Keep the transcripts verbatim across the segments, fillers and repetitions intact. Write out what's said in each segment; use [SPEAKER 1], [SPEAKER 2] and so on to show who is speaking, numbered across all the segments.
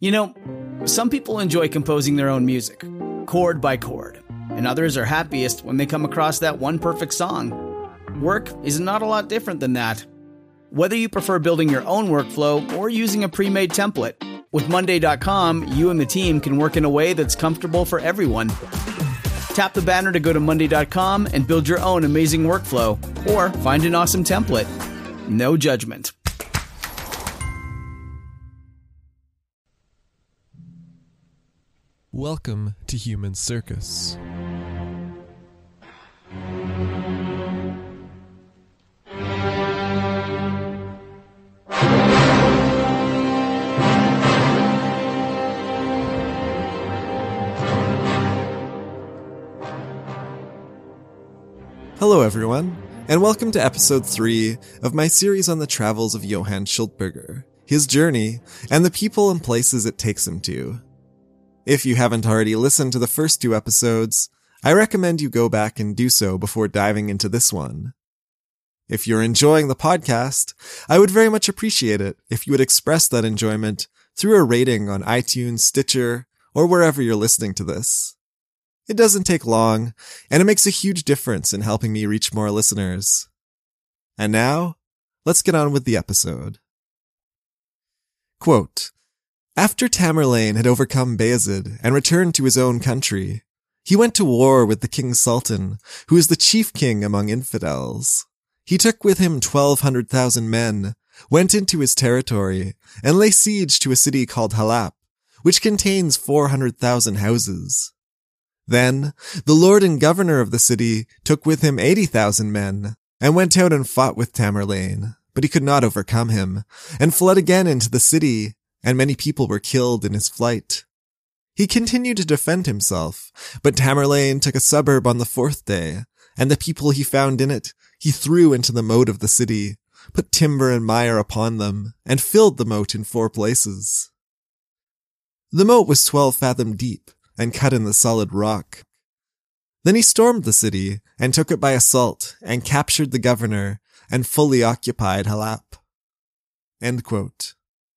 [SPEAKER 1] You know, some people enjoy composing their own music, chord by chord, and others are happiest when they come across that one perfect song. Work is not a lot different than that. Whether you prefer building your own workflow or using a pre-made template, with Monday dot com, you and the team can work in a way that's comfortable for everyone. Tap the banner to go to Monday dot com and build your own amazing workflow, or find an awesome template. No judgment.
[SPEAKER 2] Welcome to Human Circus. Hello everyone, and welcome to episode three of my series on the travels of Johann Schiltberger, his journey, and the people and places it takes him to. If you haven't already listened to the first two episodes, I recommend you go back and do so before diving into this one. If you're enjoying the podcast, I would very much appreciate it if you would express that enjoyment through a rating on iTunes, Stitcher, or wherever you're listening to this. It doesn't take long, and it makes a huge difference in helping me reach more listeners. And now, let's get on with the episode. Quote, After Tamerlane had overcome Bayezid and returned to his own country, he went to war with the King Sultan, who is the chief king among infidels. He took with him twelve hundred thousand men, went into his territory, and laid siege to a city called Halap, which contains four hundred thousand houses. Then, the lord and governor of the city took with him eighty thousand men, and went out and fought with Tamerlane, but he could not overcome him, and fled again into the city, and many people were killed in his flight. He continued to defend himself, but Tamerlane took a suburb on the fourth day, and the people he found in it he threw into the moat of the city, put timber and mire upon them, and filled the moat in four places. The moat was twelve fathom deep, and cut in the solid rock. Then he stormed the city, and took it by assault, and captured the governor, and fully occupied Halap. End quote.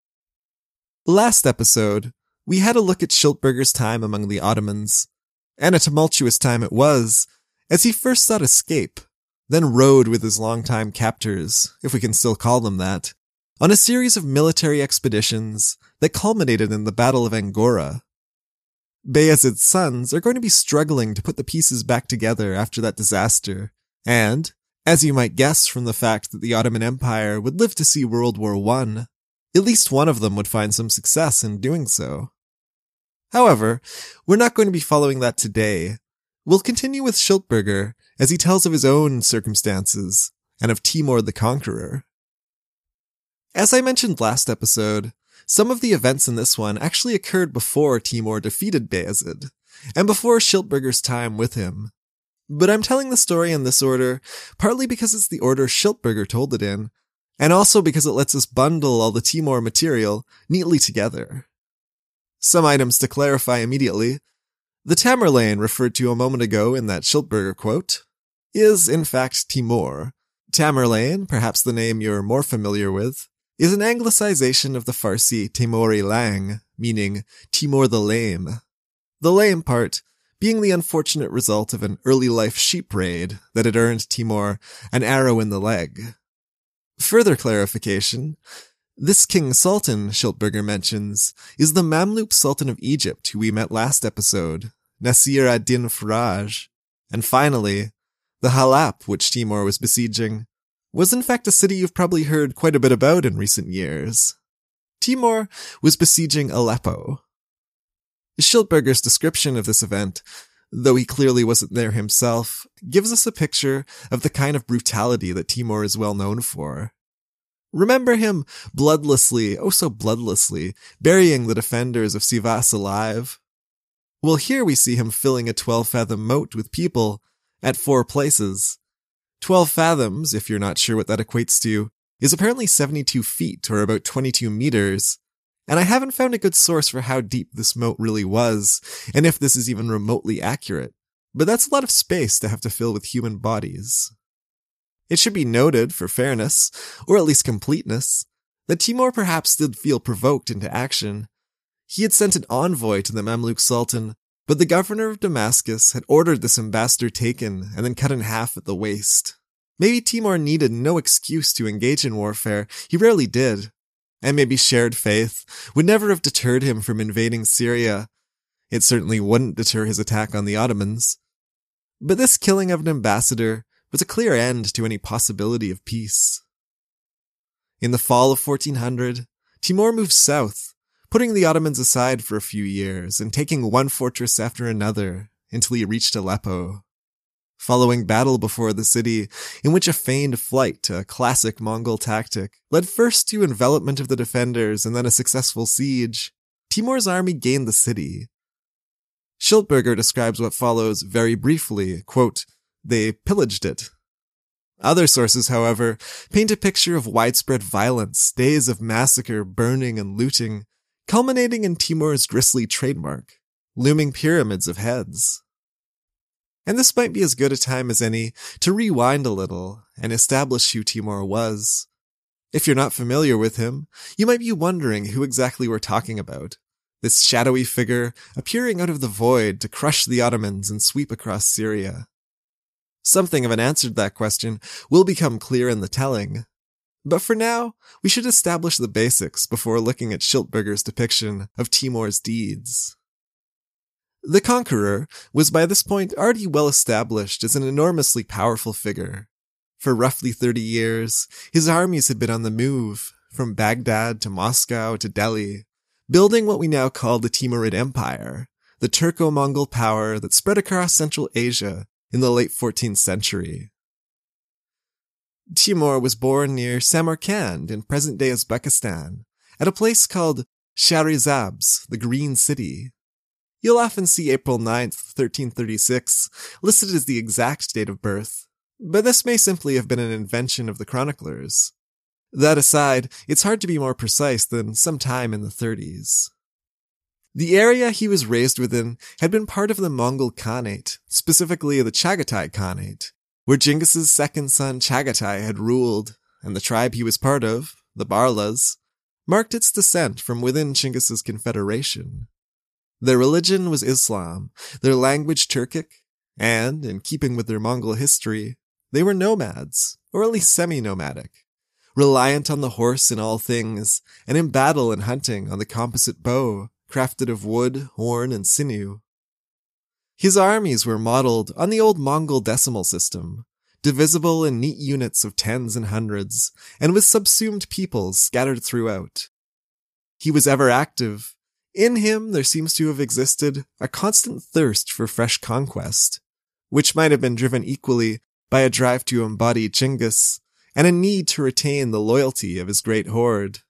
[SPEAKER 2] Last episode, we had a look at Schiltberger's time among the Ottomans, and a tumultuous time it was, as he first sought escape, then rode with his longtime captors, if we can still call them that, on a series of military expeditions that culminated in the Battle of Angora. Bayezid's sons are going to be struggling to put the pieces back together after that disaster, and, as you might guess from the fact that the Ottoman Empire would live to see World War One, at least one of them would find some success in doing so. However, we're not going to be following that today. We'll continue with Schiltberger as he tells of his own circumstances and of Timur the Conqueror. As I mentioned last episode, some of the events in this one actually occurred before Timur defeated Bayezid, and before Schiltberger's time with him. But I'm telling the story in this order, partly because it's the order Schiltberger told it in, and also because it lets us bundle all the Timur material neatly together. Some items to clarify immediately. The Tamerlane referred to a moment ago in that Schiltberger quote is, in fact, Timur. Tamerlane, perhaps the name you're more familiar with, is an anglicization of the Farsi Temuri Lang, meaning Timur the Lame. The lame part being the unfortunate result of an early life sheep raid that had earned Timur an arrow in the leg. Further clarification, this King Sultan Schiltberger mentions is the Mamluk Sultan of Egypt who we met last episode, Nasir ad-Din Faraj. And finally, the Halap which Timur was besieging was in fact a city you've probably heard quite a bit about in recent years. Timur was besieging Aleppo. Schiltberger's description of this event, though he clearly wasn't there himself, gives us a picture of the kind of brutality that Timur is well known for. Remember him bloodlessly, oh so bloodlessly, burying the defenders of Sivas alive? Well, here we see him filling a twelve-fathom moat with people at four places. Twelve fathoms, if you're not sure what that equates to, is apparently seventy-two feet, or about twenty-two meters, and I haven't found a good source for how deep this moat really was, and if this is even remotely accurate, but that's a lot of space to have to fill with human bodies. It should be noted, for fairness, or at least completeness, that Timur perhaps did feel provoked into action. He had sent an envoy to the Mamluk Sultan, but the governor of Damascus had ordered this ambassador taken and then cut in half at the waist. Maybe Timur needed no excuse to engage in warfare, he rarely did. And maybe shared faith would never have deterred him from invading Syria. It certainly wouldn't deter his attack on the Ottomans. But this killing of an ambassador was a clear end to any possibility of peace. In the fall of fourteen hundred, Timur moved south, putting the Ottomans aside for a few years and taking one fortress after another until he reached Aleppo. Following battle before the city, in which a feigned flight, a classic Mongol tactic, led first to envelopment of the defenders and then a successful siege, Timur's army gained the city. Schiltberger describes what follows very briefly, quote, "They pillaged it." Other sources, however, paint a picture of widespread violence, days of massacre, burning, and looting, culminating in Timur's grisly trademark, looming pyramids of heads. And this might be as good a time as any to rewind a little and establish who Timur was. If you're not familiar with him, you might be wondering who exactly we're talking about. This shadowy figure appearing out of the void to crush the Ottomans and sweep across Syria. Something of an answer to that question will become clear in the telling. But for now, we should establish the basics before looking at Schiltberger's depiction of Timur's deeds. The conqueror was by this point already well established as an enormously powerful figure. For roughly thirty years, his armies had been on the move, from Baghdad to Moscow to Delhi, building what we now call the Timurid Empire, the Turco-Mongol power that spread across Central Asia in the late fourteenth century. Timur was born near Samarkand in present-day Uzbekistan, at a place called Shahrizabz, the Green City. You'll often see April ninth, thirteen thirty-six, listed as the exact date of birth, but this may simply have been an invention of the chroniclers. That aside, it's hard to be more precise than sometime in the thirties. The area he was raised within had been part of the Mongol Khanate, specifically the Chagatai Khanate, where Genghis's second son Chagatai had ruled, and the tribe he was part of, the Barlas, marked its descent from within Chinggis's confederation. Their religion was Islam, their language Turkic, and, in keeping with their Mongol history, they were nomads, or at least semi-nomadic, reliant on the horse in all things, and in battle and hunting on the composite bow, crafted of wood, horn, and sinew. His armies were modeled on the old Mongol decimal system, divisible in neat units of tens and hundreds, and with subsumed peoples scattered throughout. He was ever active. In him there seems to have existed a constant thirst for fresh conquest, which might have been driven equally by a drive to embody Chinggis, and a need to retain the loyalty of his great horde.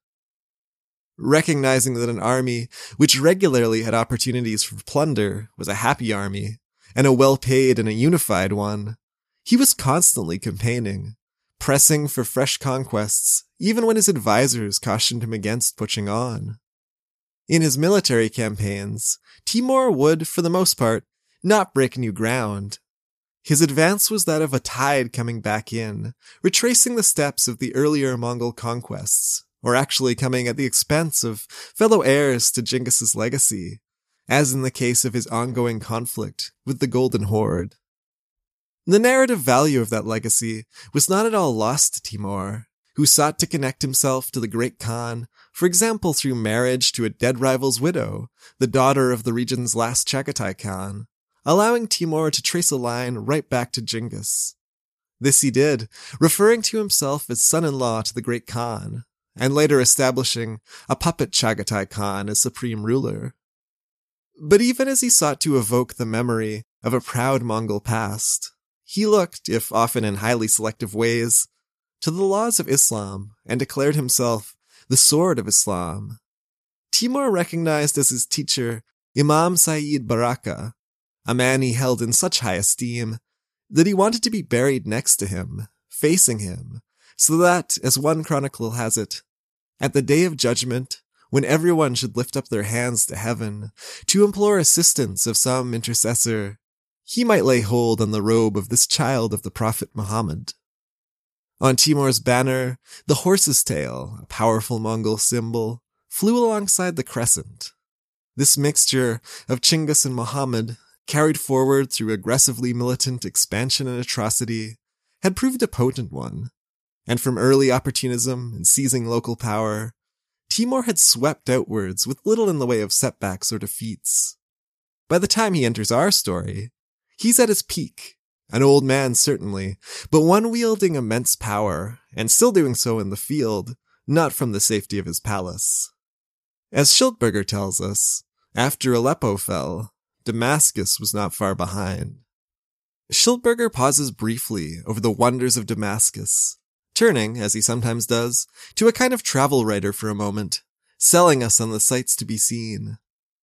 [SPEAKER 2] Recognizing that an army which regularly had opportunities for plunder was a happy army, and a well-paid and a unified one, he was constantly campaigning, pressing for fresh conquests, even when his advisors cautioned him against pushing on. In his military campaigns, Timur would, for the most part, not break new ground. His advance was that of a tide coming back in, retracing the steps of the earlier Mongol conquests, or actually coming at the expense of fellow heirs to Genghis's legacy, as in the case of his ongoing conflict with the Golden Horde. The narrative value of that legacy was not at all lost to Timur, who sought to connect himself to the Great Khan, for example through marriage to a dead rival's widow, the daughter of the region's last Chagatai Khan, allowing Timur to trace a line right back to Genghis. This he did, referring to himself as son-in-law to the Great Khan, and later establishing a puppet Chagatai Khan as supreme ruler. But even as he sought to evoke the memory of a proud Mongol past, he looked, if often in highly selective ways, to the laws of Islam and declared himself the sword of Islam. Timur recognized as his teacher Imam Sayyid Baraka, a man he held in such high esteem that he wanted to be buried next to him, facing him, so that, as one chronicle has it, at the day of judgment, when everyone should lift up their hands to heaven to implore assistance of some intercessor, he might lay hold on the robe of this child of the Prophet Muhammad. On Timur's banner, the horse's tail, a powerful Mongol symbol, flew alongside the crescent, This mixture of Chinggis and Muhammad, carried forward through aggressively militant expansion and atrocity, had proved a potent one, and from early opportunism and seizing local power, Timur had swept outwards with little in the way of setbacks or defeats. By the time he enters our story, he's at his peak, an old man certainly, but one wielding immense power, and still doing so in the field, not from the safety of his palace. As Schildberger tells us, after Aleppo fell, Damascus was not far behind. Schildberger pauses briefly over the wonders of Damascus, turning, as he sometimes does, to a kind of travel writer for a moment, selling us on the sights to be seen.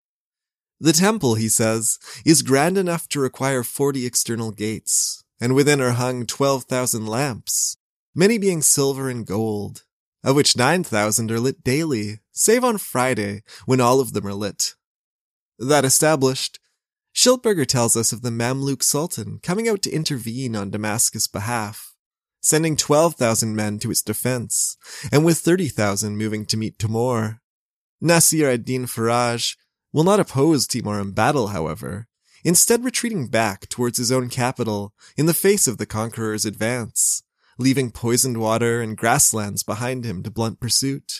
[SPEAKER 2] The temple, he says, is grand enough to require forty external gates, and within are hung twelve thousand lamps, many being silver and gold, of which nine thousand are lit daily, save on Friday, when all of them are lit. That established, Schildberger tells us of the Mamluk Sultan coming out to intervene on Damascus' behalf, sending twelve thousand men to its defense, and with thirty thousand moving to meet Timur. Nasir ad-Din Faraj will not oppose Timur in battle, however, instead retreating back towards his own capital in the face of the conqueror's advance, leaving poisoned water and grasslands behind him to blunt pursuit.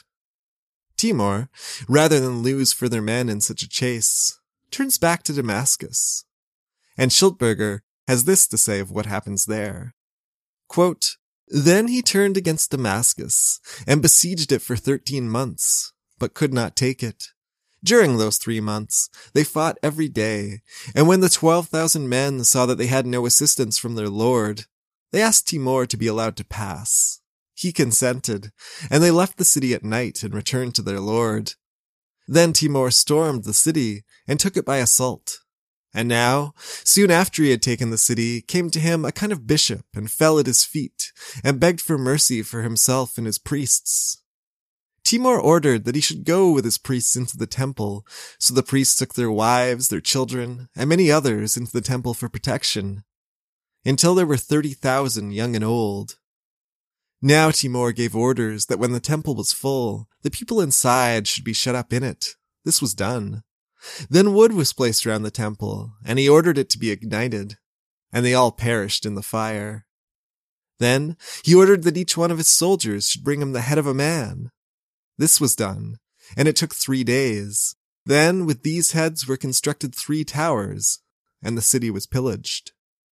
[SPEAKER 2] Timur, rather than lose further men in such a chase, turns back to Damascus. And Schildberger has this to say of what happens there. Quote, "Then he turned against Damascus, and besieged it for thirteen months, but could not take it. During those three months, they fought every day, and when the twelve thousand men saw that they had no assistance from their lord, they asked Timur to be allowed to pass. He consented, and they left the city at night and returned to their lord. Then Timur stormed the city and took it by assault. And now, soon after he had taken the city, came to him a kind of bishop and fell at his feet and begged for mercy for himself and his priests. Timur ordered that he should go with his priests into the temple, so the priests took their wives, their children, and many others into the temple for protection, until there were thirty thousand young and old. Now Timur gave orders that when the temple was full, the people inside should be shut up in it. This was done. Then wood was placed around the temple, and he ordered it to be ignited, and they all perished in the fire. Then he ordered that each one of his soldiers should bring him the head of a man. This was done, and it took three days. Then with these heads were constructed three towers, and the city was pillaged.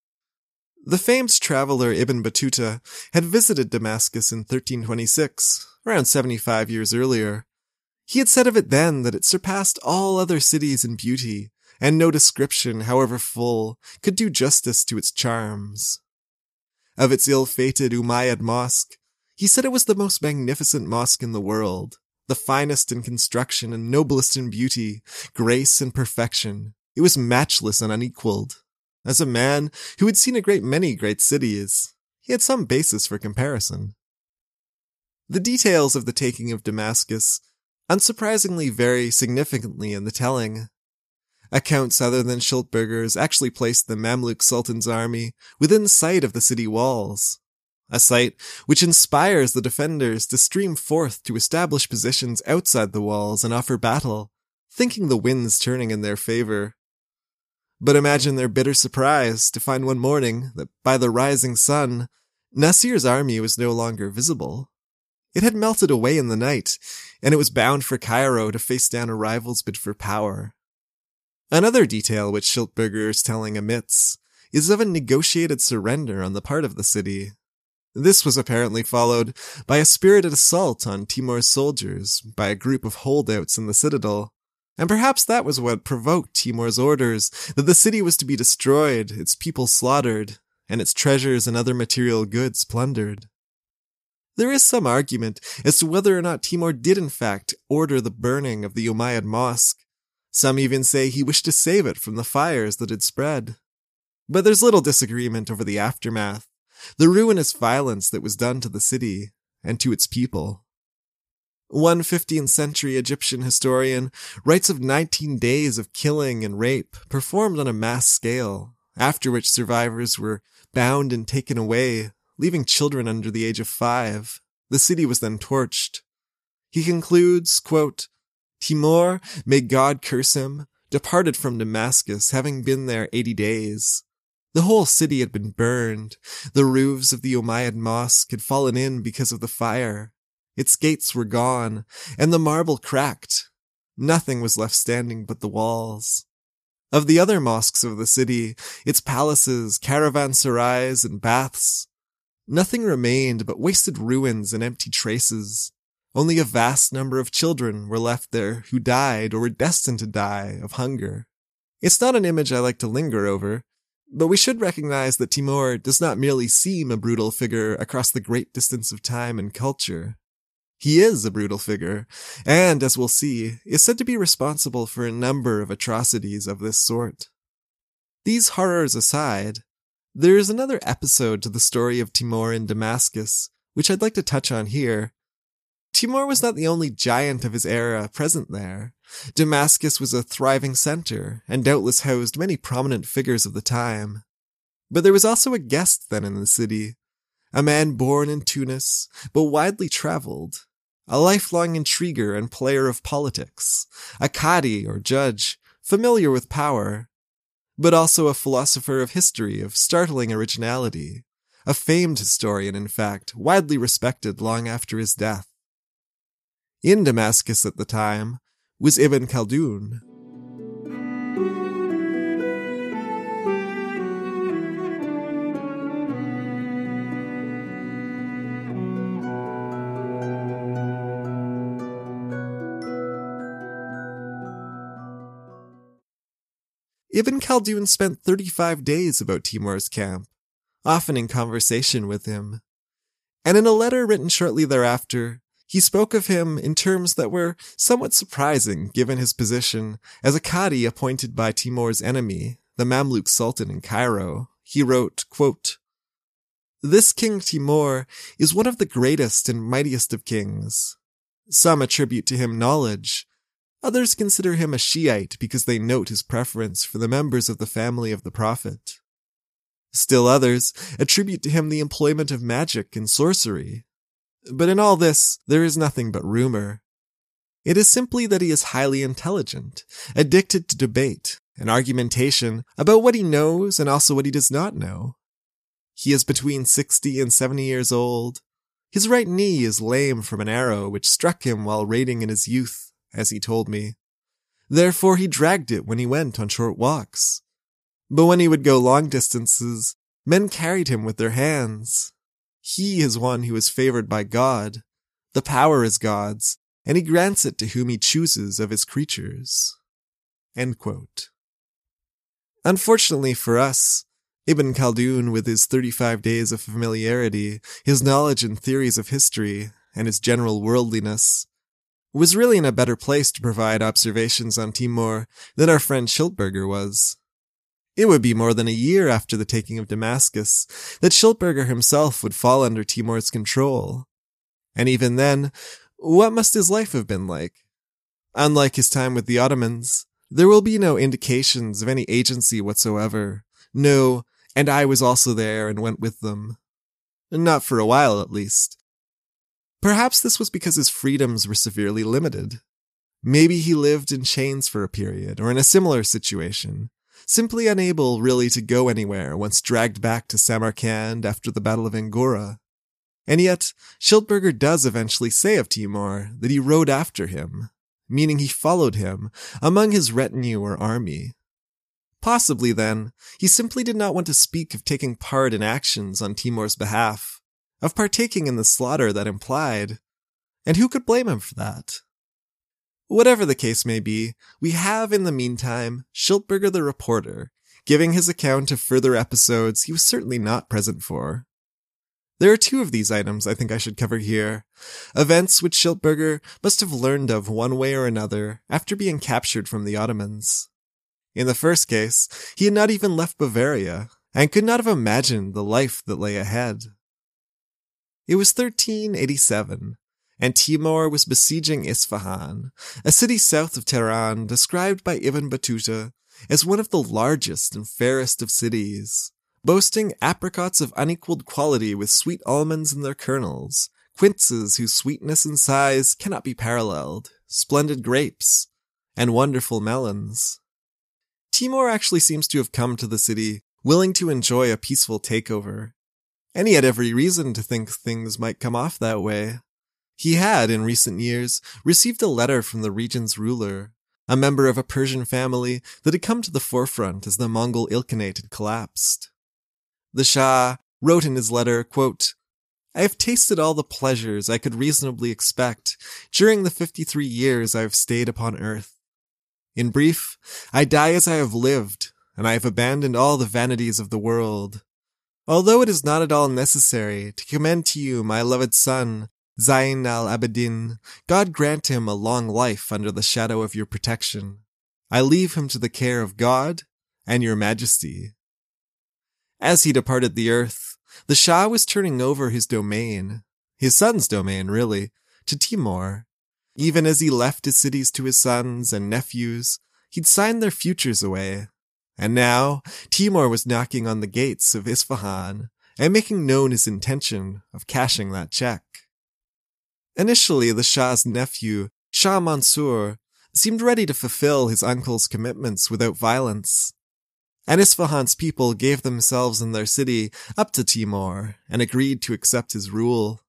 [SPEAKER 2] The famed traveler Ibn Battuta had visited Damascus in thirteen twenty-six, around seventy-five years earlier. He had said of it then that it surpassed all other cities in beauty, and no description, however full, could do justice to its charms. Of its ill-fated Umayyad Mosque, he said it was the most magnificent mosque in the world, the finest in construction and noblest in beauty, grace and perfection. It was matchless and unequaled. As a man who had seen a great many great cities, he had some basis for comparison. The details of the taking of Damascus unsurprisingly vary significantly in the telling. Accounts other than Schildberger's actually placed the Mamluk Sultan's army within sight of the city walls, a sight which inspires the defenders to stream forth to establish positions outside the walls and offer battle, thinking the winds turning in their favor. But imagine their bitter surprise to find one morning that by the rising sun, Nasir's army was no longer visible. It had melted away in the night, and it was bound for Cairo to face down a rival's bid for power. Another detail which Schildberger's telling omits is of a negotiated surrender on the part of the city. This was apparently followed by a spirited assault on Timur's soldiers by a group of holdouts in the citadel, and perhaps that was what provoked Timur's orders that the city was to be destroyed, its people slaughtered, and its treasures and other material goods plundered. There is some argument as to whether or not Timur did in fact order the burning of the Umayyad Mosque. Some even say he wished to save it from the fires that had spread. But there's little disagreement over the aftermath, the ruinous violence that was done to the city and to its people. One fifteenth century Egyptian historian writes of nineteen days of killing and rape performed on a mass scale, after which survivors were bound and taken away, leaving children under the age of five. The city was then torched. He concludes, quote, Timur, may God curse him, departed from Damascus, having been there eighty days. The whole city had been burned. The roofs of the Umayyad mosque had fallen in because of the fire. Its gates were gone, and the marble cracked. Nothing was left standing but the walls. Of the other mosques of the city, its palaces, caravanserais, and baths, nothing remained but wasted ruins and empty traces. Only a vast number of children were left there who died or were destined to die of hunger. It's not an image I like to linger over, but we should recognize that Timur does not merely seem a brutal figure across the great distance of time and culture. He is a brutal figure, and, as we'll see, is said to be responsible for a number of atrocities of this sort. These horrors aside, there is another episode to the story of Timur in Damascus, which I'd like to touch on here. Timur was not the only giant of his era present there. Damascus was a thriving center, and doubtless housed many prominent figures of the time. But there was also a guest then in the city, a man born in Tunis, but widely traveled, a lifelong intriguer and player of politics, a qadi or judge, familiar with power, but also a philosopher of history of startling originality, a famed historian, in fact, widely respected long after his death. In Damascus at the time was Ibn Khaldun. Ibn Khaldun spent thirty-five days about Timur's camp, often in conversation with him, and in a letter written shortly thereafter, he spoke of him in terms that were somewhat surprising given his position as a qadi appointed by Timur's enemy, the Mamluk Sultan in Cairo. He wrote, quote, "This King Timur is one of the greatest and mightiest of kings. Some attribute to him knowledge. Others consider him a Shiite because they note his preference for the members of the family of the Prophet. Still others attribute to him the employment of magic and sorcery. But in all this, there is nothing but rumor. It is simply that he is highly intelligent, addicted to debate and argumentation about what he knows and also what he does not know. He is between sixty and seventy years old. His right knee is lame from an arrow which struck him while raiding in his youth, as he told me. Therefore he dragged it when he went on short walks. But when he would go long distances, men carried him with their hands. He is one who is favored by God. The power is God's, and he grants it to whom he chooses of his creatures." End quote. Unfortunately for us, Ibn Khaldun, with his thirty-five days of familiarity, his knowledge and theories of history, and his general worldliness, was really in a better place to provide observations on Timur than our friend Schiltberger was. It would be more than a year after the taking of Damascus that Schiltberger himself would fall under Timur's control. And even then, what must his life have been like? Unlike his time with the Ottomans, there will be no indications of any agency whatsoever. No, and I was also there and went with them. Not for a while, at least. Perhaps this was because his freedoms were severely limited. Maybe he lived in chains for a period, or in a similar situation, simply unable really to go anywhere once dragged back to Samarkand after the Battle of Angora. And yet, Schiltberger does eventually say of Timur that he rode after him, meaning he followed him among his retinue or army. Possibly, then, he simply did not want to speak of taking part in actions on Timur's behalf, of partaking in the slaughter that implied, and who could blame him for that? Whatever the case may be, we have in the meantime Schiltberger the reporter, giving his account of further episodes he was certainly not present for. There are two of these items I think I should cover here, events which Schiltberger must have learned of one way or another after being captured from the Ottomans. In the first case, he had not even left Bavaria, and could not have imagined the life that lay ahead. It was thirteen eighty-seven, and Timur was besieging Isfahan, a city south of Tehran described by Ibn Battuta as one of the largest and fairest of cities, boasting apricots of unequaled quality with sweet almonds in their kernels, quinces whose sweetness and size cannot be paralleled, splendid grapes, and wonderful melons. Timur actually seems to have come to the city willing to enjoy a peaceful takeover, and he had every reason to think things might come off that way. He had, in recent years, received a letter from the region's ruler, a member of a Persian family that had come to the forefront as the Mongol Ilkhanate had collapsed. The Shah wrote in his letter, quote, "I have tasted all the pleasures I could reasonably expect during the fifty-three years I have stayed upon earth. In brief, I die as I have lived, and I have abandoned all the vanities of the world. Although it is not at all necessary to commend to you my loved son, Zayn al-Abidin, God grant him a long life under the shadow of your protection. I leave him to the care of God and your majesty." As he departed the earth, the Shah was turning over his domain, his son's domain really, to Timur. Even as he left his cities to his sons and nephews, he'd signed their futures away. And now, Timur was knocking on the gates of Isfahan and making known his intention of cashing that check. Initially, the Shah's nephew, Shah Mansur, seemed ready to fulfill his uncle's commitments without violence. And Isfahan's people gave themselves and their city up to Timur and agreed to accept his rule.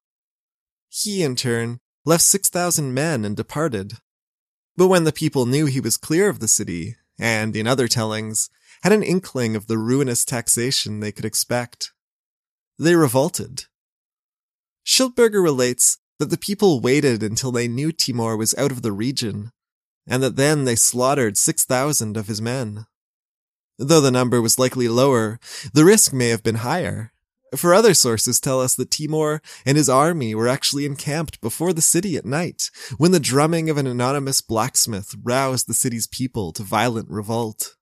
[SPEAKER 2] He, in turn, left six thousand men and departed. But when the people knew he was clear of the city, and, in other tellings, had an inkling of the ruinous taxation they could expect, they revolted. Schildberger relates that the people waited until they knew Timur was out of the region, and that then they slaughtered six thousand of his men. Though the number was likely lower, the risk may have been higher, for other sources tell us that Timur and his army were actually encamped before the city at night, when the drumming of an anonymous blacksmith roused the city's people to violent revolt.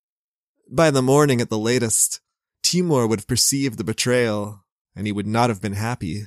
[SPEAKER 2] By the morning at the latest, Timur would have perceived the betrayal, and he would not have been happy.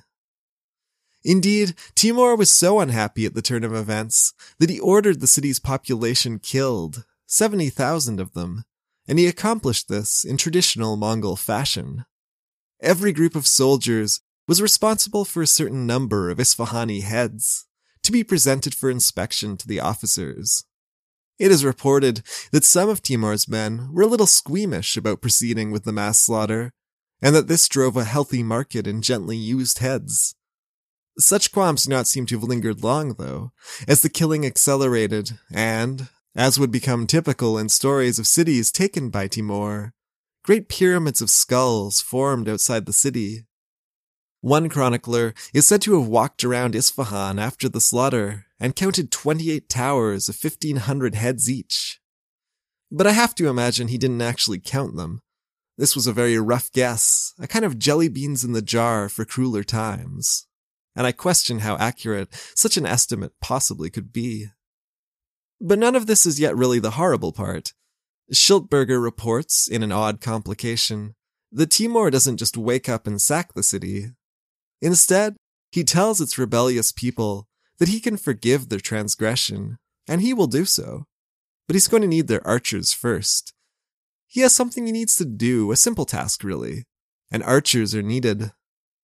[SPEAKER 2] Indeed, Timur was so unhappy at the turn of events that he ordered the city's population killed, seventy thousand of them, and he accomplished this in traditional Mongol fashion. Every group of soldiers was responsible for a certain number of Isfahani heads, to be presented for inspection to the officers. It is reported that some of Timur's men were a little squeamish about proceeding with the mass slaughter, and that this drove a healthy market in gently used heads. Such qualms do not seem to have lingered long, though, as the killing accelerated, and, as would become typical in stories of cities taken by Timur, great pyramids of skulls formed outside the city. One chronicler is said to have walked around Isfahan after the slaughter and counted twenty-eight towers of fifteen hundred heads each. But I have to imagine he didn't actually count them. This was a very rough guess, a kind of jelly beans in the jar for crueler times, and I question how accurate such an estimate possibly could be. But none of this is yet really the horrible part. Schildberger reports, in an odd complication, that Timur doesn't just wake up and sack the city. Instead, he tells its rebellious people that he can forgive their transgression, and he will do so. But he's going to need their archers first. He has something he needs to do, a simple task really, and archers are needed.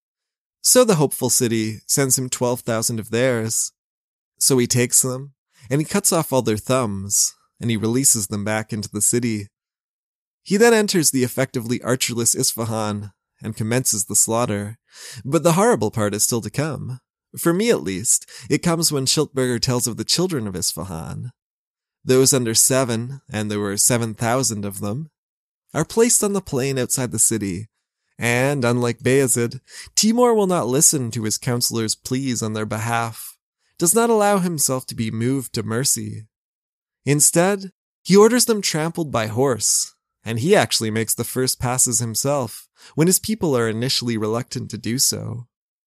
[SPEAKER 2] So the hopeful city sends him twelve thousand of theirs. So he takes them, and he cuts off all their thumbs, and he releases them back into the city. He then enters the effectively archerless Isfahan and commences the slaughter. But the horrible part is still to come. For me at least, it comes when Schildberger tells of the children of Isfahan. Those under seven, and there were seven thousand of them, are placed on the plain outside the city, and, unlike Bayezid, Timur will not listen to his counselors' pleas on their behalf, does not allow himself to be moved to mercy. Instead, he orders them trampled by horse, and he actually makes the first passes himself, when his people are initially reluctant to do so.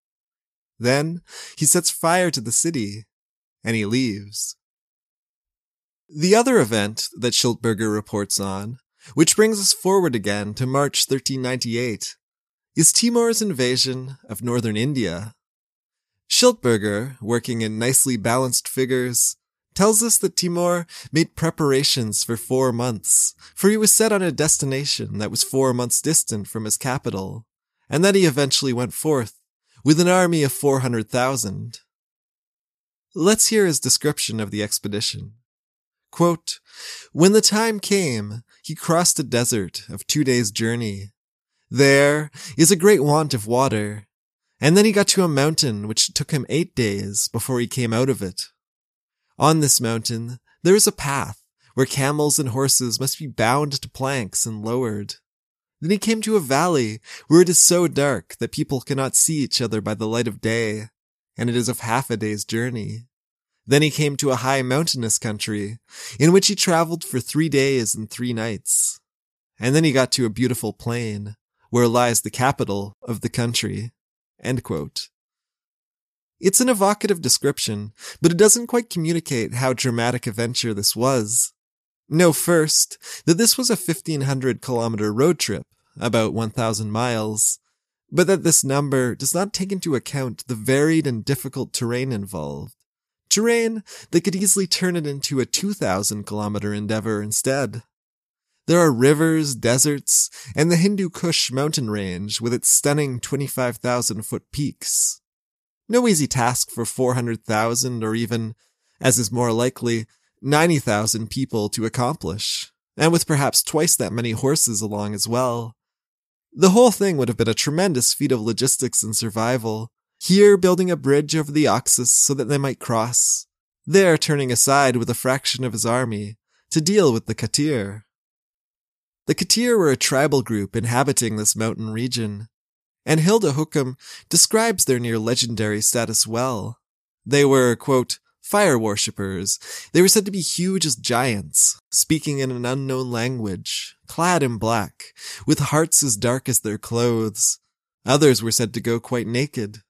[SPEAKER 2] Then, he sets fire to the city, and he leaves. The other event that Schildberger reports on, which brings us forward again to March thirteen ninety-eight, is Timur's invasion of northern India. Schildberger, working in nicely balanced figures, tells us that Timur made preparations for four months, for he was set on a destination that was four months distant from his capital, and that he eventually went forth with an army of four hundred thousand. Let's hear his description of the expedition. Quote, "When the time came, he crossed a desert of two days' journey. There is a great want of water, and then he got to a mountain which took him eight days before he came out of it. On this mountain there is a path where camels and horses must be bound to planks and lowered. Then he came to a valley where it is so dark that people cannot see each other by the light of day, and it is of half a day's journey. Then he came to a high mountainous country, in which he traveled for three days and three nights. And then he got to a beautiful plain, where lies the capital of the country." End quote. It's an evocative description, but it doesn't quite communicate how dramatic a venture this was. Know first that this was a fifteen hundred kilometer road trip, about one thousand miles, but that this number does not take into account the varied and difficult terrain involved. Terrain that could easily turn it into a two thousand kilometer endeavor instead. There are rivers, deserts, and the Hindu Kush mountain range with its stunning twenty-five thousand foot peaks. No easy task for four hundred thousand or even, as is more likely, ninety thousand people to accomplish, and with perhaps twice that many horses along as well. The whole thing would have been a tremendous feat of logistics and survival. Here building a bridge over the Oxus so that they might cross, there turning aside with a fraction of his army to deal with the Katir. The Katir were a tribal group inhabiting this mountain region, and Hilda Hookham describes their near-legendary status well. They were, quote, "fire worshippers. They were said to be huge as giants, speaking in an unknown language, clad in black, with hearts as dark as their clothes. Others were said to go quite naked.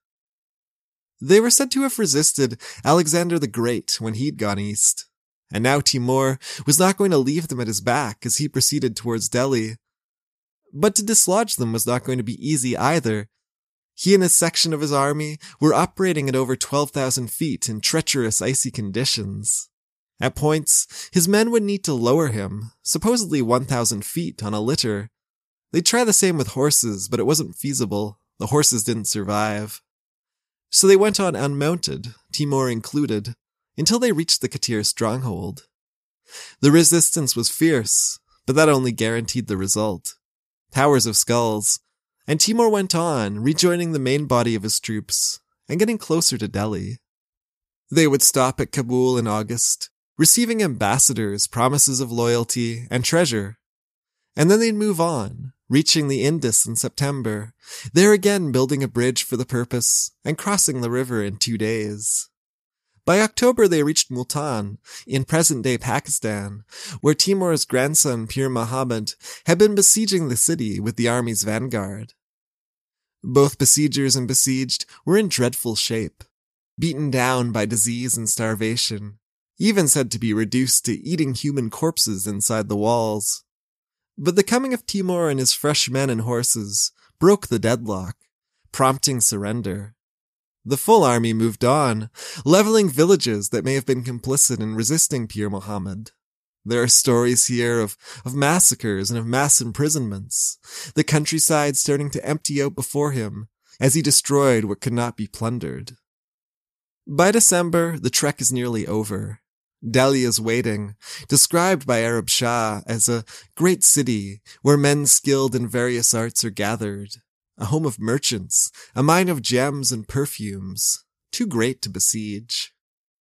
[SPEAKER 2] They were said to have resisted Alexander the Great when he'd gone east, and now Timur was not going to leave them at his back as he proceeded towards Delhi. But to dislodge them was not going to be easy either. He and his section of his army were operating at over twelve thousand feet in treacherous icy conditions. At points, his men would need to lower him, supposedly one thousand feet on a litter. They'd try the same with horses, but it wasn't feasible. The horses didn't survive. So they went on unmounted, Timur included, until they reached the Katir stronghold. The resistance was fierce, but that only guaranteed the result. Towers of skulls, and Timur went on, rejoining the main body of his troops, and getting closer to Delhi. They would stop at Kabul in August, receiving ambassadors, promises of loyalty, and treasure. And then they'd move on, reaching the Indus in September, there again building a bridge for the purpose, and crossing the river in two days. By October they reached Multan, in present-day Pakistan, where Timur's grandson Pir Muhammad had been besieging the city with the army's vanguard. Both besiegers and besieged were in dreadful shape, beaten down by disease and starvation, even said to be reduced to eating human corpses inside the walls. But the coming of Timur and his fresh men and horses broke the deadlock, prompting surrender. The full army moved on, leveling villages that may have been complicit in resisting Pir Muhammad. There are stories here of, of massacres and of mass imprisonments, the countryside starting to empty out before him as he destroyed what could not be plundered. By December, the trek is nearly over. Delhi is waiting, described by Arab Shah as a great city where men skilled in various arts are gathered, a home of merchants, a mine of gems and perfumes, too great to besiege.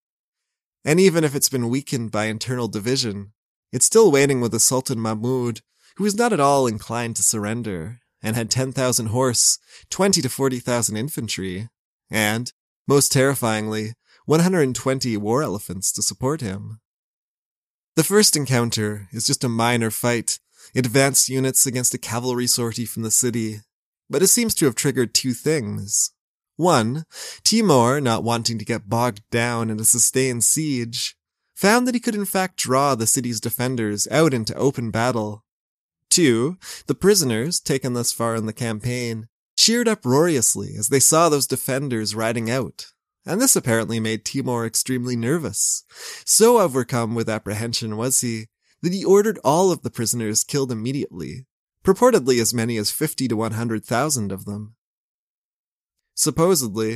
[SPEAKER 2] And even if it's been weakened by internal division, it's still waiting with the Sultan Mahmud, who was not at all inclined to surrender, and had ten thousand horse, twenty to forty thousand infantry, and, most terrifyingly, one hundred twenty war elephants to support him. The first encounter is just a minor fight, advanced units against a cavalry sortie from the city, but it seems to have triggered two things. One, Timur, not wanting to get bogged down in a sustained siege, found that he could in fact draw the city's defenders out into open battle. Two, the prisoners, taken thus far in the campaign, cheered uproariously as they saw those defenders riding out. And this apparently made Timur extremely nervous. So overcome with apprehension was he, that he ordered all of the prisoners killed immediately, purportedly as many as fifty to one hundred thousand of them. Supposedly,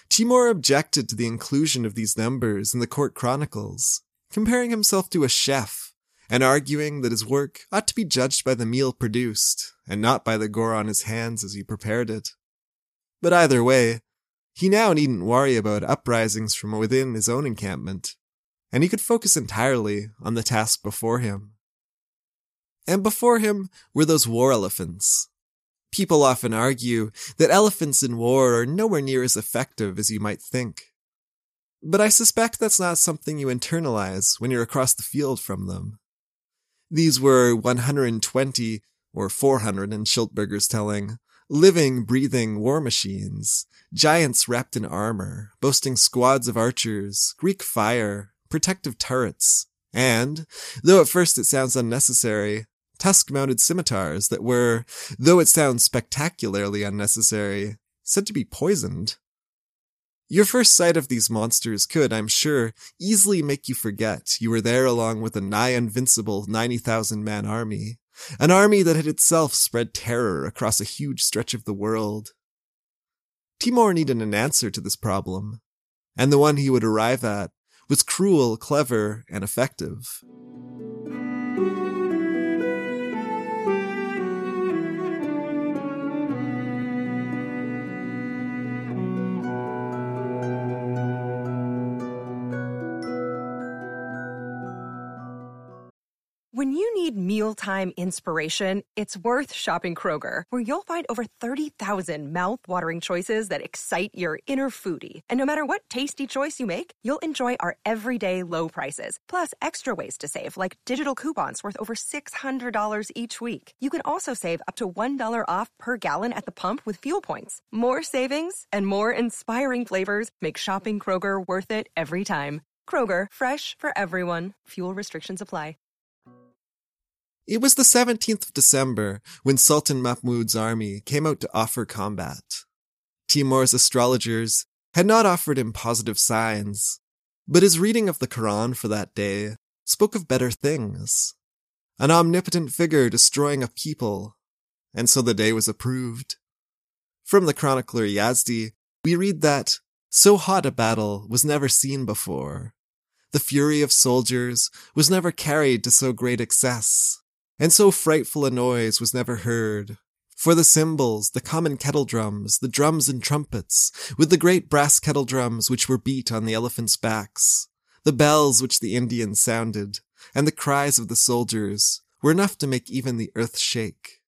[SPEAKER 2] Timur objected to the inclusion of these numbers in the court chronicles, comparing himself to a chef and arguing that his work ought to be judged by the meal produced and not by the gore on his hands as he prepared it. But either way, he now needn't worry about uprisings from within his own encampment, and he could focus entirely on the task before him. And before him were those war elephants. People often argue that elephants in war are nowhere near as effective as you might think. But I suspect that's not something you internalize when you're across the field from them. These were one hundred twenty, or four hundred in Schiltberger's telling, living, breathing war machines, giants wrapped in armor, boasting squads of archers, Greek fire, protective turrets, and, though at first it sounds unnecessary, tusk-mounted scimitars that were, though it sounds spectacularly unnecessary, said to be poisoned. Your first sight of these monsters could, I'm sure, easily make you forget you were there along with a nigh-invincible ninety thousand man army, an army that had itself spread terror across a huge stretch of the world. Timur needed an answer to this problem, and the one he would arrive at was cruel, clever, and effective.
[SPEAKER 3] When you need mealtime inspiration, it's worth shopping Kroger, where you'll find over thirty thousand mouth-watering choices that excite your inner foodie. And no matter what tasty choice you make, you'll enjoy our everyday low prices, plus extra ways to save, like digital coupons worth over six hundred dollars each week. You can also save up to one dollar off per gallon at the pump with fuel points. More savings and more inspiring flavors make shopping Kroger worth it every time. Kroger, fresh for everyone. Fuel restrictions apply.
[SPEAKER 2] It was the seventeenth of December when Sultan Mahmud's army came out to offer combat. Timur's astrologers had not offered him positive signs, but his reading of the Quran for that day spoke of better things. An omnipotent figure destroying a people, and so the day was approved. From the chronicler Yazdi, we read that, so hot a battle was never seen before. The fury of soldiers was never carried to so great excess. And so frightful a noise was never heard. For the cymbals, the common kettle drums, the drums and trumpets, with the great brass kettle drums which were beat on the elephants' backs, the bells which the Indians sounded, and the cries of the soldiers were enough to make even the earth shake.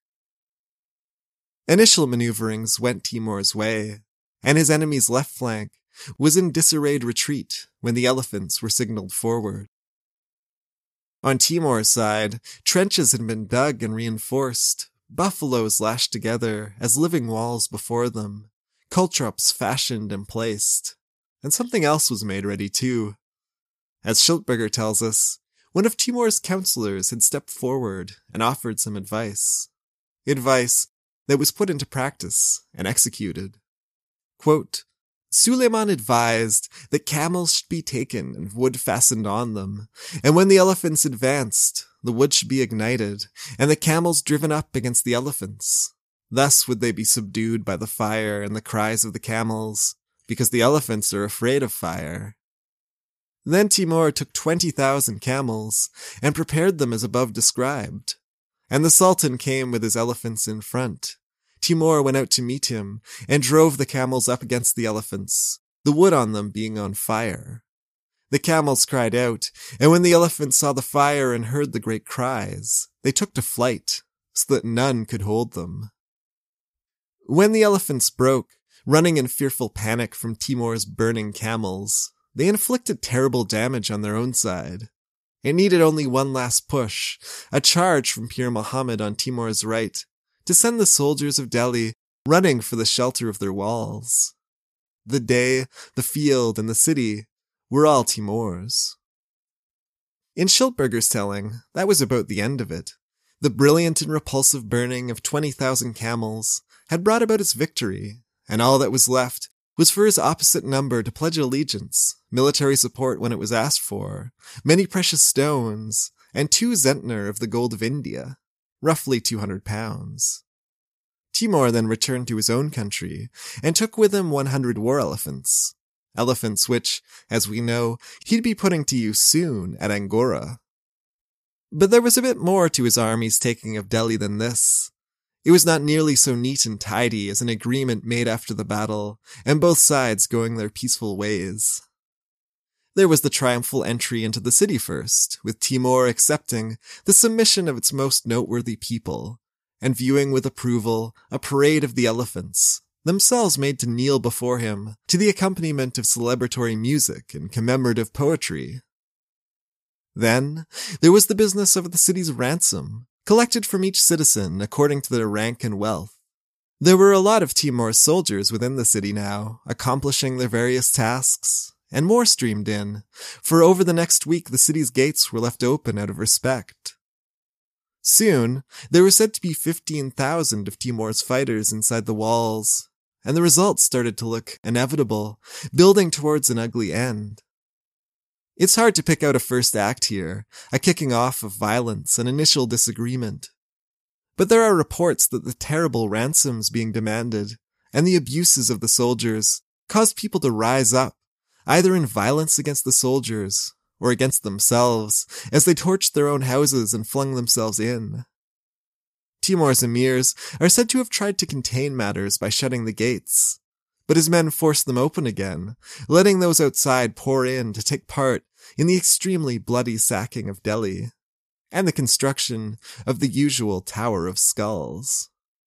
[SPEAKER 2] Initial maneuverings went Timur's way, and his enemy's left flank was in disarrayed retreat when the elephants were signaled forward. On Timur's side, trenches had been dug and reinforced, buffaloes lashed together as living walls before them, caltrops fashioned and placed, and something else was made ready too. As Schiltberger tells us, one of Timur's counselors had stepped forward and offered some advice. Advice that was put into practice and executed. Quote, Suleiman advised that camels should be taken and wood fastened on them, and when the elephants advanced, the wood should be ignited, and the camels driven up against the elephants. Thus would they be subdued by the fire and the cries of the camels, because the elephants are afraid of fire. Then Timur took twenty thousand camels, and prepared them as above described, and the Sultan came with his elephants in front. Timur went out to meet him, and drove the camels up against the elephants, the wood on them being on fire. The camels cried out, and when the elephants saw the fire and heard the great cries, they took to flight, so that none could hold them. When the elephants broke, running in fearful panic from Timur's burning camels, they inflicted terrible damage on their own side. It needed only one last push, a charge from Pir Muhammad on Timur's right, to send the soldiers of Delhi running for the shelter of their walls. The day, the field, and the city were all Timur's. In Schiltberger's telling, that was about the end of it. The brilliant and repulsive burning of twenty thousand camels had brought about his victory, and all that was left was for his opposite number to pledge allegiance, military support when it was asked for, many precious stones, and two zentner of the gold of India. Roughly two hundred pounds. Timur then returned to his own country and took with him one hundred war elephants. Elephants which, as we know, he'd be putting to use soon at Angora. But there was a bit more to his army's taking of Delhi than this. It was not nearly so neat and tidy as an agreement made after the battle, and both sides going their peaceful ways. There was the triumphal entry into the city first, with Timur accepting the submission of its most noteworthy people, and viewing with approval a parade of the elephants, themselves made to kneel before him to the accompaniment of celebratory music and commemorative poetry. Then, there was the business of the city's ransom, collected from each citizen according to their rank and wealth. There were a lot of Timur's soldiers within the city now, accomplishing their various tasks, and more streamed in, for over the next week the city's gates were left open out of respect. Soon, there were said to be fifteen thousand of Timur's fighters inside the walls, and the results started to look inevitable, building towards an ugly end. It's hard to pick out a first act here, a kicking off of violence and initial disagreement. But there are reports that the terrible ransoms being demanded, and the abuses of the soldiers, caused people to rise up, either in violence against the soldiers, or against themselves, as they torched their own houses and flung themselves in. Timur's emirs are said to have tried to contain matters by shutting the gates, but his men forced them open again, letting those outside pour in to take part in the extremely bloody sacking of Delhi, and the construction of the usual Tower of Skulls.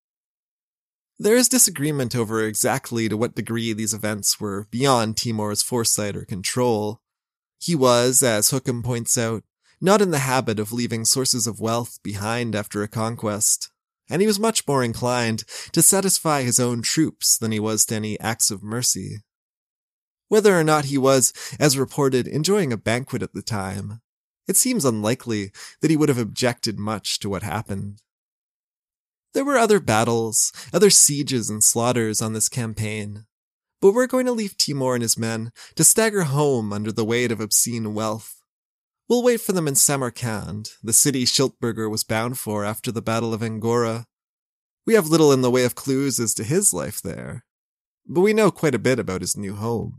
[SPEAKER 2] There is disagreement over exactly to what degree these events were beyond Timur's foresight or control. He was, as Hookham points out, not in the habit of leaving sources of wealth behind after a conquest, and he was much more inclined to satisfy his own troops than he was to any acts of mercy. Whether or not he was, as reported, enjoying a banquet at the time, it seems unlikely that he would have objected much to what happened. There were other battles, other sieges and slaughters on this campaign, but we're going to leave Timur and his men to stagger home under the weight of obscene wealth. We'll wait for them in Samarkand, the city Schiltberger was bound for after the Battle of Angora. We have little in the way of clues as to his life there, but we know quite a bit about his new home.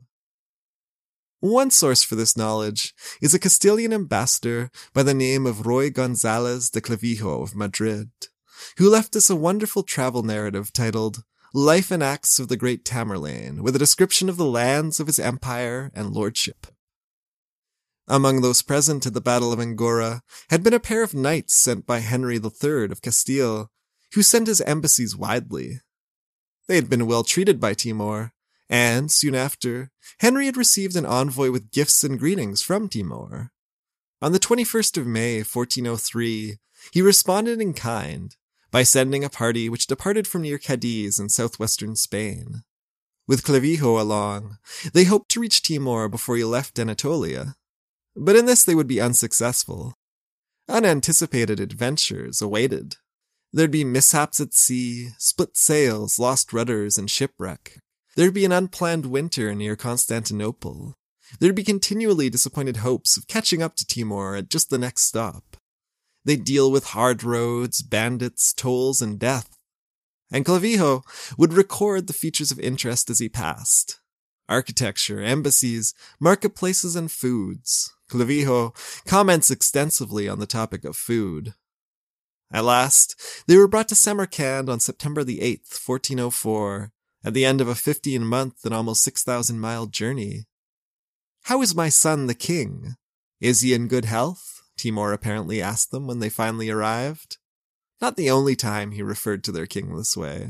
[SPEAKER 2] One source for this knowledge is a Castilian ambassador by the name of Roy González de Clavijo of Madrid, who left us a wonderful travel narrative titled Life and Acts of the Great Tamerlane, with a description of the lands of his empire and lordship. Among those present at the Battle of Angora had been a pair of knights sent by Henry the Third of Castile, who sent his embassies widely. They had been well treated by Timur, and, soon after, Henry had received an envoy with gifts and greetings from Timur. On the twenty-first of May, fourteen oh three, he responded in kind by sending a party which departed from near Cadiz in southwestern Spain. With Clavijo along, they hoped to reach Timur before he left Anatolia. But in this they would be unsuccessful. Unanticipated adventures awaited. There'd be mishaps at sea, split sails, lost rudders, and shipwreck. There'd be an unplanned winter near Constantinople. There'd be continually disappointed hopes of catching up to Timur at just the next stop. They'd deal with hard roads, bandits, tolls, and death. And Clavijo would record the features of interest as he passed. Architecture, embassies, marketplaces, and foods. Clavijo comments extensively on the topic of food. At last, they were brought to Samarkand on September the eighth, fourteen oh four, at the end of a fifteen-month and almost six thousand mile journey. "How is my son the king? Is he in good health?" Timur apparently asked them when they finally arrived. Not the only time he referred to their king this way.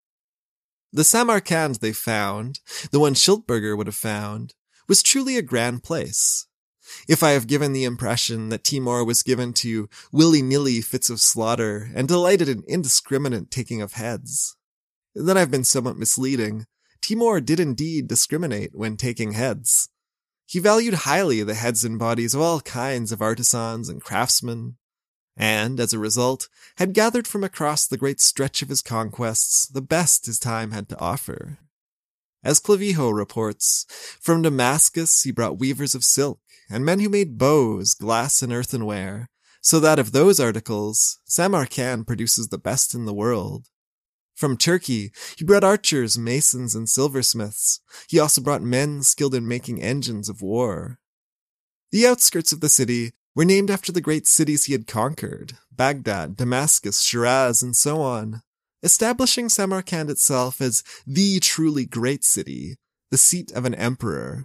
[SPEAKER 2] The Samarkand they found, the one Schiltberger would have found, was truly a grand place. If I have given the impression that Timur was given to willy-nilly fits of slaughter and delighted in indiscriminate taking of heads, then I've been somewhat misleading. Timur did indeed discriminate when taking heads. He valued highly the heads and bodies of all kinds of artisans and craftsmen, and, as a result, had gathered from across the great stretch of his conquests the best his time had to offer. As Clavijo reports, from Damascus he brought weavers of silk, and men who made bows, glass, and earthenware, so that of those articles, Samarkand produces the best in the world. From Turkey, he brought archers, masons, and silversmiths. He also brought men skilled in making engines of war. The outskirts of the city were named after the great cities he had conquered, Baghdad, Damascus, Shiraz, and so on, establishing Samarkand itself as the truly great city, the seat of an emperor.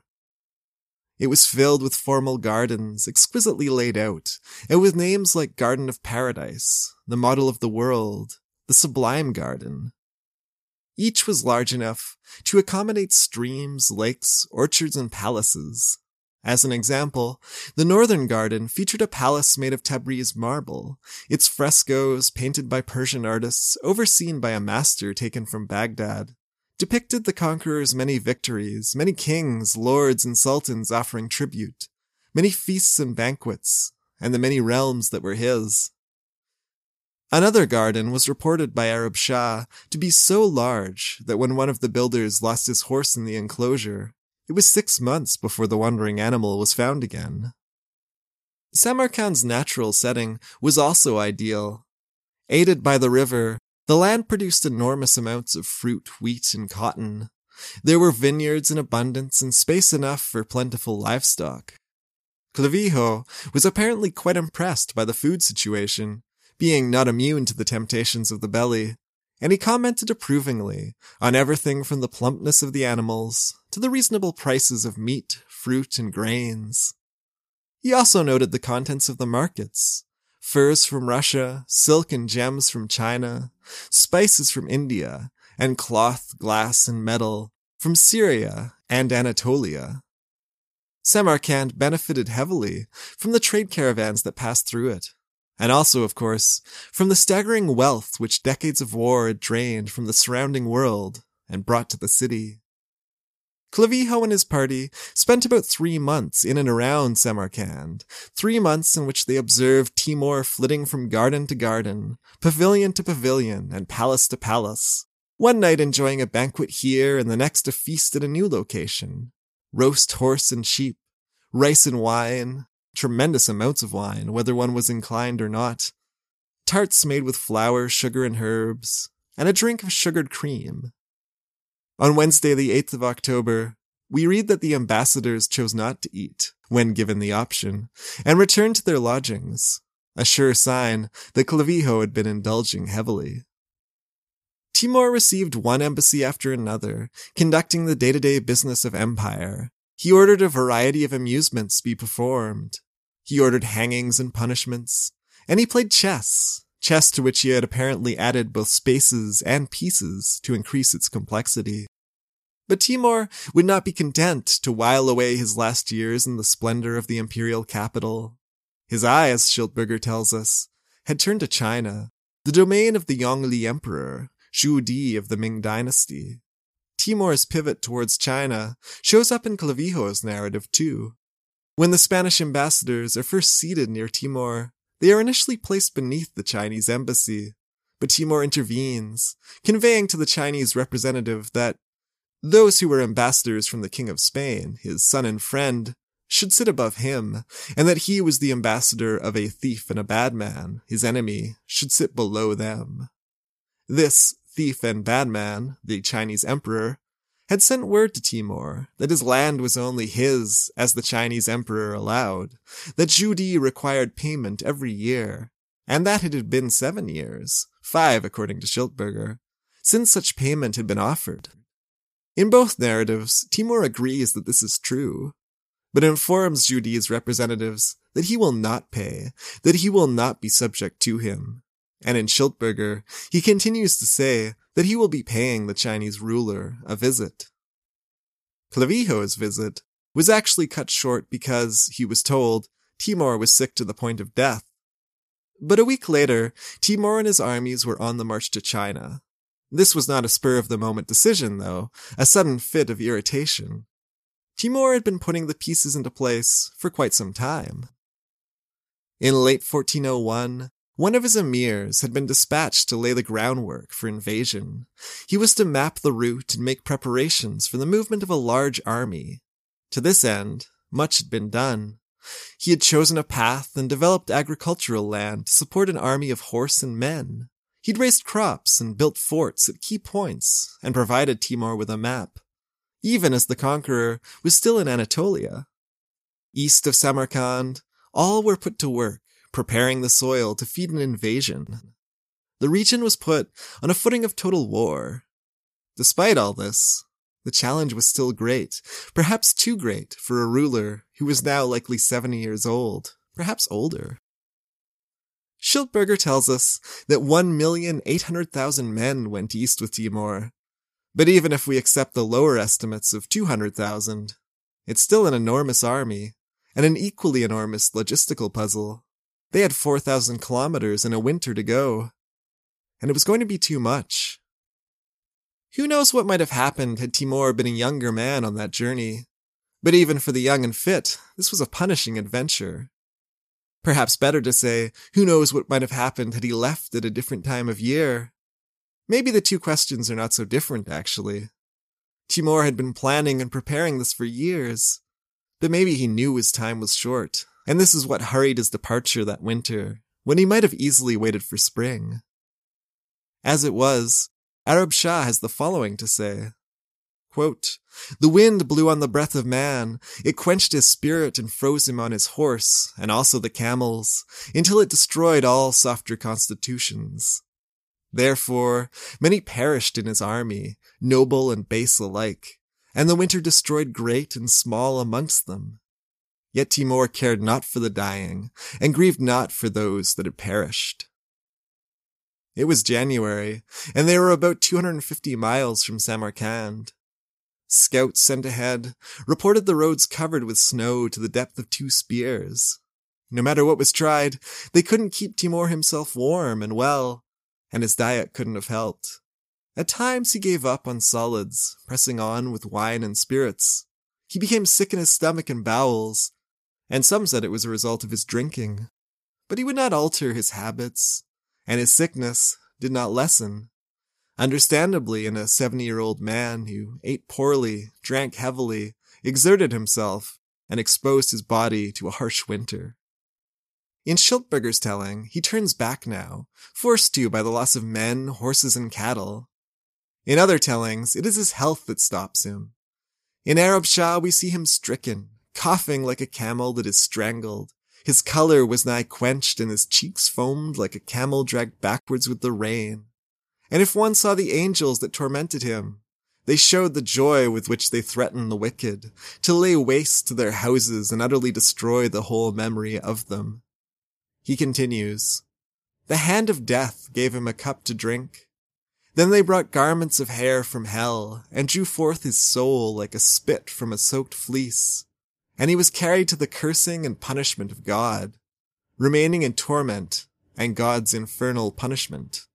[SPEAKER 2] It was filled with formal gardens, exquisitely laid out, and with names like Garden of Paradise, the Model of the World, the Sublime Garden. Each was large enough to accommodate streams, lakes, orchards, and palaces. As an example, the Northern Garden featured a palace made of Tabriz marble, its frescoes, painted by Persian artists, overseen by a master taken from Baghdad, depicted the conqueror's many victories, many kings, lords, and sultans offering tribute, many feasts and banquets, and the many realms that were his. Another garden was reported by Arab Shah to be so large that when one of the builders lost his horse in the enclosure, it was six months before the wandering animal was found again. Samarkand's natural setting was also ideal. Aided by the river, the land produced enormous amounts of fruit, wheat, and cotton. There were vineyards in abundance and space enough for plentiful livestock. Clavijo was apparently quite impressed by the food situation, being not immune to the temptations of the belly, and he commented approvingly on everything from the plumpness of the animals to the reasonable prices of meat, fruit, and grains. He also noted the contents of the markets: furs from Russia, silk and gems from China, spices from India, and cloth, glass, and metal from Syria and Anatolia. Samarkand benefited heavily from the trade caravans that passed through it, and also, of course, from the staggering wealth which decades of war had drained from the surrounding world and brought to the city. Clavijo and his party spent about three months in and around Samarkand, three months in which they observed Timur flitting from garden to garden, pavilion to pavilion, and palace to palace, one night enjoying a banquet here and the next a feast at a new location. Roast horse and sheep, rice and wine, tremendous amounts of wine, whether one was inclined or not, tarts made with flour, sugar, and herbs, and a drink of sugared cream. On Wednesday, the eighth of October, we read that the ambassadors chose not to eat, when given the option, and returned to their lodgings, a sure sign that Clavijo had been indulging heavily. Timur received one embassy after another, conducting the day-to-day business of empire. He ordered a variety of amusements be performed. He ordered hangings and punishments, and he played chess, chess to which he had apparently added both spaces and pieces to increase its complexity. But Timur would not be content to while away his last years in the splendor of the imperial capital. His eyes, Schildberger tells us, had turned to China, the domain of the Yongli Emperor, Zhu Di of the Ming Dynasty. Timur's pivot towards China shows up in Clavijo's narrative too. When the Spanish ambassadors are first seated near Timur, they are initially placed beneath the Chinese embassy, but Timur intervenes, conveying to the Chinese representative that those who were ambassadors from the King of Spain, his son and friend, should sit above him, and that he was the ambassador of a thief and a bad man, his enemy, should sit below them. This thief and bad man, the Chinese emperor, had sent word to Timur that his land was only his as the Chinese emperor allowed, that Zhu Di required payment every year, and that it had been seven years, five according to Schildberger, since such payment had been offered. In both narratives, Timur agrees that this is true, but informs Zhu Di's representatives that he will not pay, that he will not be subject to him. And in Schildberger, he continues to say that he will be paying the Chinese ruler a visit. Clavijo's visit was actually cut short because, he was told, Timur was sick to the point of death. But a week later, Timur and his armies were on the march to China. This was not a spur-of-the-moment decision, though, a sudden fit of irritation. Timur had been putting the pieces into place for quite some time. In late fourteen oh one, one of his emirs had been dispatched to lay the groundwork for invasion. He was to map the route and make preparations for the movement of a large army. To this end, much had been done. He had chosen a path and developed agricultural land to support an army of horse and men. He'd raised crops and built forts at key points and provided Timur with a map, even as the conqueror was still in Anatolia. East of Samarkand, all were put to work, preparing the soil to feed an invasion. The region was put on a footing of total war. Despite all this, the challenge was still great, perhaps too great for a ruler who was now likely seventy years old, perhaps older. Schildberger tells us that one million eight hundred thousand men went east with Timur, but even if we accept the lower estimates of two hundred thousand, it's still an enormous army, and an equally enormous logistical puzzle. They had four thousand kilometers and a winter to go, and it was going to be too much. Who knows what might have happened had Timur been a younger man on that journey, but even for the young and fit, this was a punishing adventure. Perhaps better to say, who knows what might have happened had he left at a different time of year? Maybe the two questions are not so different, actually. Timur had been planning and preparing this for years, but maybe he knew his time was short, and this is what hurried his departure that winter, when he might have easily waited for spring. As it was, Arab Shah has the following to say, quote, "The wind blew on the breath of man, it quenched his spirit and froze him on his horse, and also the camels, until it destroyed all softer constitutions. Therefore, many perished in his army, noble and base alike, and the winter destroyed great and small amongst them. Yet Timur cared not for the dying, and grieved not for those that had perished." It was January, and they were about two hundred fifty miles from Samarkand. Scouts sent ahead reported the roads covered with snow to the depth of two spears. No matter what was tried, they couldn't keep Timur himself warm and well, and his diet couldn't have helped. At times he gave up on solids, pressing on with wine and spirits. He became sick in his stomach and bowels, and some said it was a result of his drinking. But he would not alter his habits, and his sickness did not lessen. Understandably, in a seventy-year-old man who ate poorly, drank heavily, exerted himself, and exposed his body to a harsh winter. In Schildberger's telling, he turns back now, forced to by the loss of men, horses, and cattle. In other tellings, it is his health that stops him. In Arab Shah, we see him stricken, coughing like a camel that is strangled. His color was nigh quenched, and his cheeks foamed like a camel dragged backwards with the rain. And if one saw the angels that tormented him, they showed the joy with which they threaten the wicked, to lay waste to their houses and utterly destroy the whole memory of them. He continues, "The hand of death gave him a cup to drink. Then they brought garments of hair from hell, and drew forth his soul like a spit from a soaked fleece. And he was carried to the cursing and punishment of God, remaining in torment and God's infernal punishment."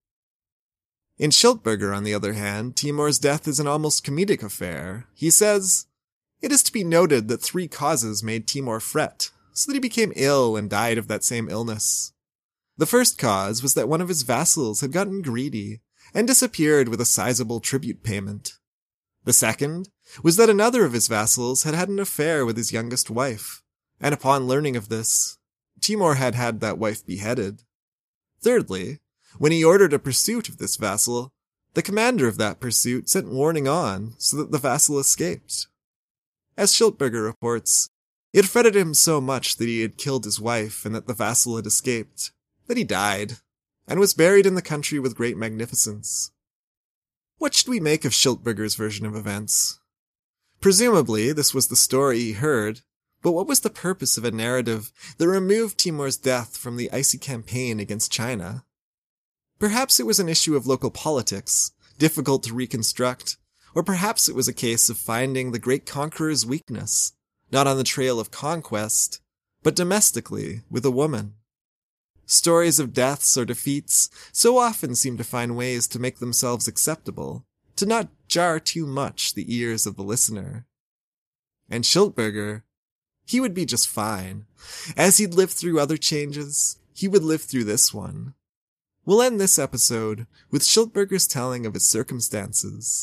[SPEAKER 2] In Schildberger, on the other hand, Timur's death is an almost comedic affair. He says, "It is to be noted that three causes made Timur fret, so that he became ill and died of that same illness. The first cause was that one of his vassals had gotten greedy and disappeared with a sizable tribute payment. The second was that another of his vassals had had an affair with his youngest wife, and upon learning of this, Timur had had that wife beheaded. Thirdly, when he ordered a pursuit of this vassal, the commander of that pursuit sent warning on so that the vassal escaped. As Schildberger reports, it fretted him so much that he had killed his wife and that the vassal had escaped, that he died, and was buried in the country with great magnificence." What should we make of Schildberger's version of events? Presumably, this was the story he heard, but what was the purpose of a narrative that removed Timur's death from the icy campaign against China? Perhaps it was an issue of local politics, difficult to reconstruct, or perhaps it was a case of finding the great conqueror's weakness, not on the trail of conquest, but domestically with a woman. Stories of deaths or defeats so often seem to find ways to make themselves acceptable, to not jar too much the ears of the listener. And Schildberger, he would be just fine. As he'd lived through other changes, he would live through this one. We'll end this episode with Schildberger's telling of his circumstances.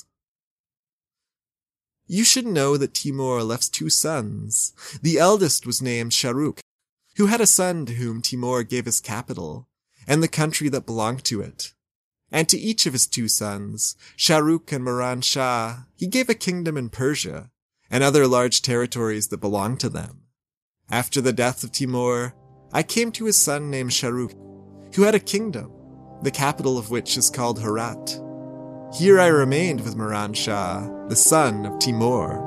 [SPEAKER 2] "You should know that Timur left two sons. The eldest was named Sharuk, who had a son to whom Timur gave his capital, and the country that belonged to it. And to each of his two sons, Shahrukh and Miran Shah, he gave a kingdom in Persia and other large territories that belonged to them. After the death of Timur, I came to his son named Shahrukh, who had a kingdom, the capital of which is called Herat. Here I remained with Miran Shah, the son of Timur.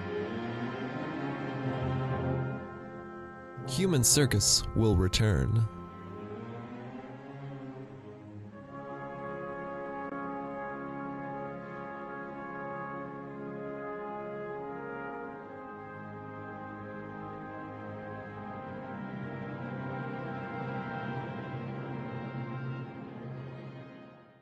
[SPEAKER 4] Human Circus will return.